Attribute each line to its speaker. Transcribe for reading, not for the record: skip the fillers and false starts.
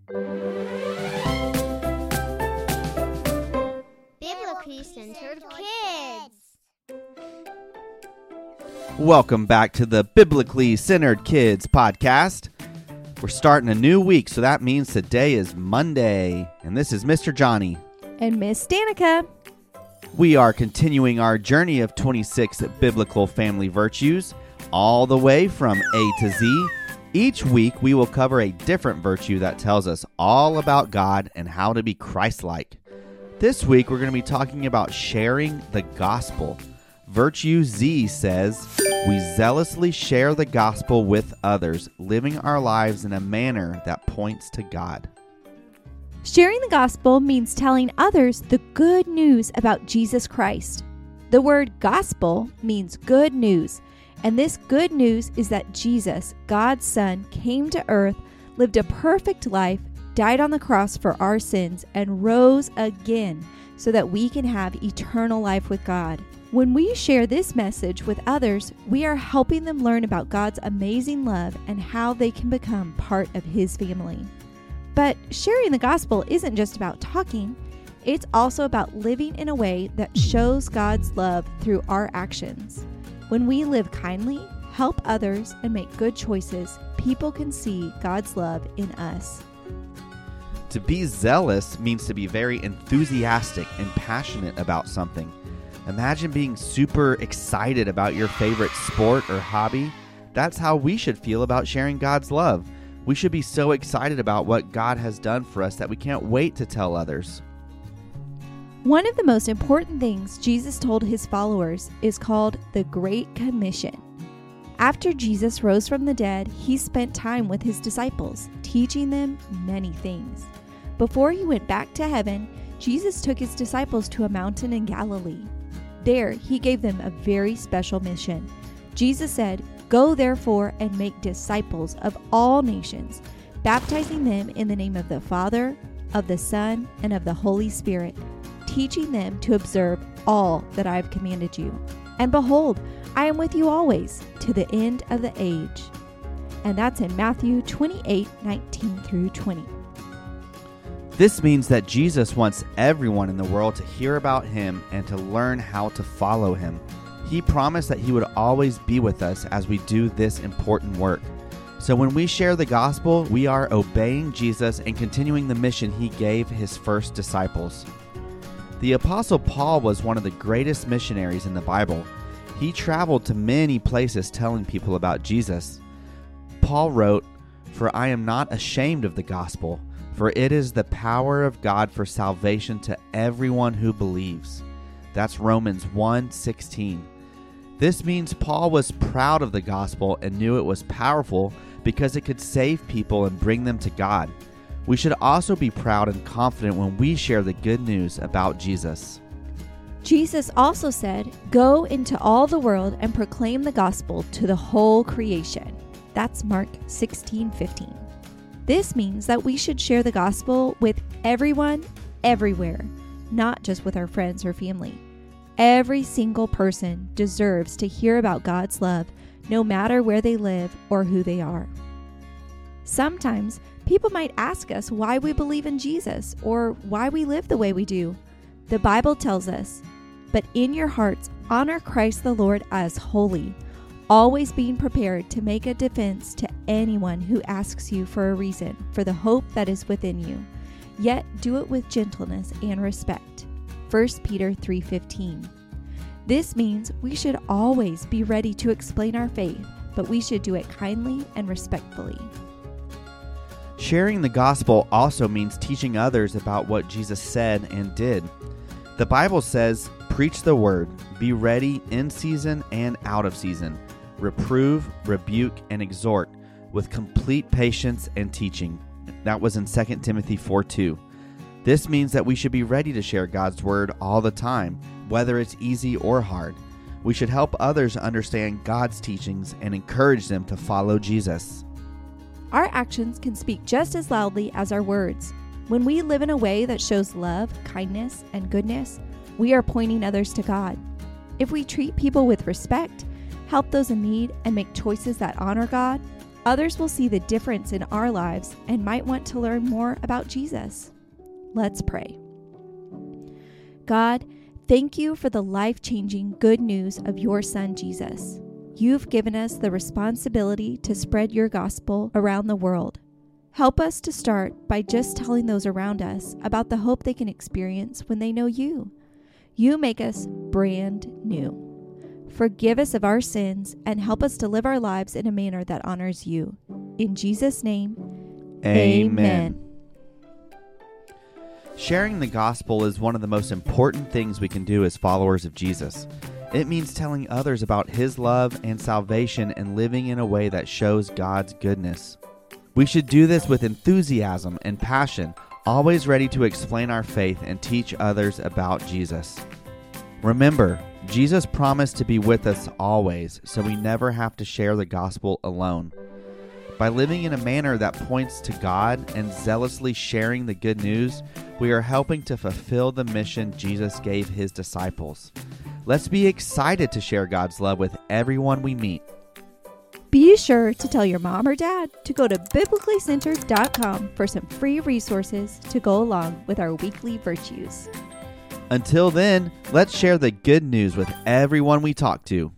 Speaker 1: Biblically Centered Kids.
Speaker 2: Welcome back to the Biblically Centered Kids podcast. We're starting a new week, so that means today is Monday, and this is Mr. Johnny.
Speaker 3: And Miss Danica.
Speaker 2: We are continuing our journey of 26 biblical family virtues, all the way from A to Z. Each week, we will cover a different virtue that tells us all about God and how to be Christ-like. This week, we're going to be talking about sharing the gospel. Virtue Z says, we zealously share the gospel with others, living our lives in a manner that points to God.
Speaker 3: Sharing the gospel means telling others the good news about Jesus Christ. The word gospel means good news, and this good news is that Jesus, God's Son, came to earth, lived a perfect life, died on the cross for our sins, and rose again so that we can have eternal life with God. When we share this message with others, we are helping them learn about God's amazing love and how they can become part of His family. But sharing the gospel isn't just about talking. It's also about living in a way that shows God's love through our actions. When we live kindly, help others, and make good choices, people can see God's love in us.
Speaker 2: To be zealous means to be very enthusiastic and passionate about something. Imagine being super excited about your favorite sport or hobby. That's how we should feel about sharing God's love. We should be so excited about what God has done for us that we can't wait to tell others.
Speaker 3: One of the most important things Jesus told His followers is called the Great Commission. After Jesus rose from the dead, He spent time with His disciples, teaching them many things. Before He went back to heaven, Jesus took His disciples to a mountain in Galilee. There, He gave them a very special mission. Jesus said, "Go therefore and make disciples of all nations, baptizing them in the name of the Father, of the Son, and of the Holy Spirit, teaching them to observe all that I have commanded you. And behold, I am with you always, to the end of the age." And that's in Matthew 28:19 through 20.
Speaker 2: This means that Jesus wants everyone in the world to hear about Him and to learn how to follow Him. He promised that He would always be with us as we do this important work. So when we share the gospel, we are obeying Jesus and continuing the mission He gave His first disciples. The Apostle Paul was one of the greatest missionaries in the Bible. He traveled to many places telling people about Jesus. Paul wrote, "For I am not ashamed of the gospel, for it is the power of God for salvation to everyone who believes." That's Romans 1:16. This means Paul was proud of the gospel and knew it was powerful because it could save people and bring them to God. We should also be proud and confident when we share the good news about Jesus.
Speaker 3: Jesus also said, "Go into all the world and proclaim the gospel to the whole creation." That's Mark 16:15. This means that we should share the gospel with everyone, everywhere, not just with our friends or family. Every single person deserves to hear about God's love, no matter where they live or who they are. Sometimes people might ask us why we believe in Jesus or why we live the way we do. The Bible tells us, "But in your hearts honor Christ the Lord as holy, always being prepared to make a defense to anyone who asks you for a reason for the hope that is within you. Yet do it with gentleness and respect." 1 Peter 3:15. This means we should always be ready to explain our faith, but we should do it kindly and respectfully.
Speaker 2: Sharing the gospel also means teaching others about what Jesus said and did. The Bible says, "Preach the word, be ready in season and out of season. Reprove, rebuke, and exhort with complete patience and teaching." That was in 2 Timothy 4:2. This means that we should be ready to share God's word all the time, whether it's easy or hard. We should help others understand God's teachings and encourage them to follow Jesus.
Speaker 3: Our actions can speak just as loudly as our words. When we live in a way that shows love, kindness, and goodness, we are pointing others to God. If we treat people with respect, help those in need, and make choices that honor God, others will see the difference in our lives and might want to learn more about Jesus. Let's pray. God, thank you for the life-changing good news of your Son, Jesus. You've given us the responsibility to spread your gospel around the world. Help us to start by just telling those around us about the hope they can experience when they know you. You make us brand new. Forgive us of our sins and help us to live our lives in a manner that honors you. In Jesus' name, amen.
Speaker 2: Sharing the gospel is one of the most important things we can do as followers of Jesus. It means telling others about his love and salvation and living in a way that shows God's goodness. We should do this with enthusiasm and passion, always ready to explain our faith and teach others about Jesus. Remember, Jesus promised to be with us always, so we never have to share the gospel alone. By living in a manner that points to God and zealously sharing the good news, we are helping to fulfill the mission Jesus gave his disciples. Let's be excited to share God's love with everyone we meet.
Speaker 3: Be sure to tell your mom or dad to go to biblicallycentered.com for some free resources to go along with our weekly virtues.
Speaker 2: Until then, let's share the good news with everyone we talk to.